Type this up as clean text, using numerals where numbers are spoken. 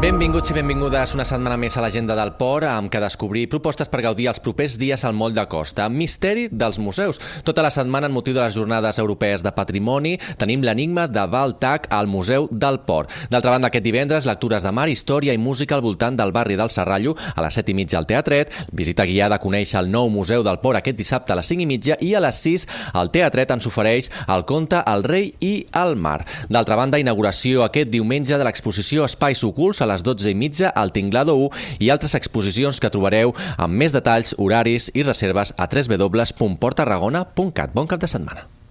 Benvinguts i benvingudes una setmana més a l'Agenda del Port, amb què descobrir propostes per gaudir els propers dies al Moll de Costa. Misteri dels museus. Tota la setmana, en motiu de les Jornades Europees de Patrimoni, tenim l'enigma de Val Tac al Museu del Port. D'altra banda, aquest divendres, lectures de mar, història i música al voltant del barri del Serrallo, a les 7:30 al Teatret, visita guiada a conèixer el nou Museu del Port aquest dissabte a les 5:30 i a les 6 el Teatret ens ofereix el conte El rei i el mar. D'altra banda, inauguració aquest diumenge de l'exposició Espais ocults a les 12:30 al Tinglado 1 i altres exposicions que trobareu amb més detalls, horaris i reserves a www.porttarragona.cat. Bon cap de setmana.